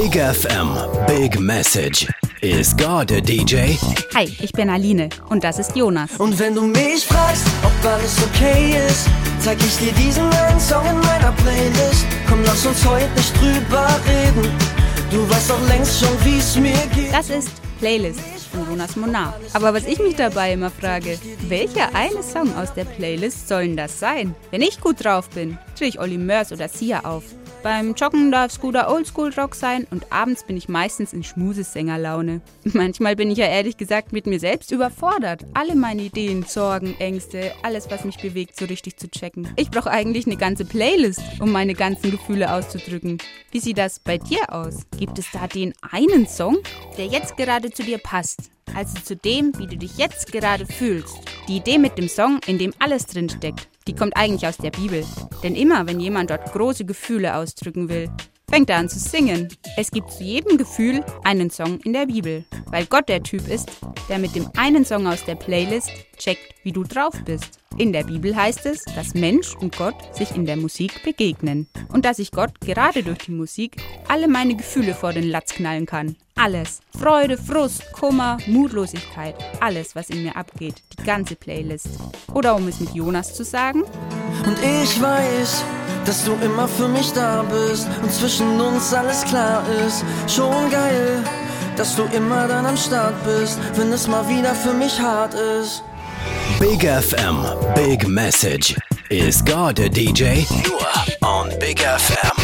Big FM, Big Message. Is God a DJ? Hi, ich bin Aline und das ist Jonas. Und wenn du mich fragst, ob alles okay ist, zeig ich dir diesen einen Song in meiner Playlist. Komm, lass uns heute nicht drüber reden. Du weißt doch längst schon, wie's mir geht. Das ist Playlist von Jonas Monar. Aber was ich mich dabei immer frage, welcher eine Song aus der Playlist soll denn das sein? Wenn ich gut drauf bin, drehe ich Olli Murs oder Sia auf. Beim Joggen darf es guter Oldschool-Rock sein und abends bin ich meistens in Schmusesängerlaune. Manchmal bin ich ja ehrlich gesagt mit mir selbst überfordert, alle meine Ideen, Sorgen, Ängste, alles was mich bewegt, so richtig zu checken. Ich brauche eigentlich eine ganze Playlist, um meine ganzen Gefühle auszudrücken. Wie sieht das bei dir aus? Gibt es da den einen Song, der jetzt gerade zu dir passt? Also zu dem, wie du dich jetzt gerade fühlst. Die Idee mit dem Song, in dem alles drinsteckt, die kommt eigentlich aus der Bibel. Denn immer, wenn jemand dort große Gefühle ausdrücken will, fängt er an zu singen. Es gibt zu jedem Gefühl einen Song in der Bibel, weil Gott der Typ ist, der mit dem einen Song aus der Playlist checkt, wie du drauf bist. In der Bibel heißt es, dass Mensch und Gott sich in der Musik begegnen und dass ich Gott gerade durch die Musik alle meine Gefühle vor den Latz knallen kann. Alles. Freude, Frust, Kummer, Mutlosigkeit. Alles, was in mir abgeht. Die ganze Playlist. Oder um es mit Jonas zu sagen: Und ich weiß, dass du immer für mich da bist und zwischen uns alles klar ist. Schon geil, dass du immer dann am Start bist, wenn es mal wieder für mich hart ist. Big FM, Big Message. Is God a DJ? Nur on Big FM.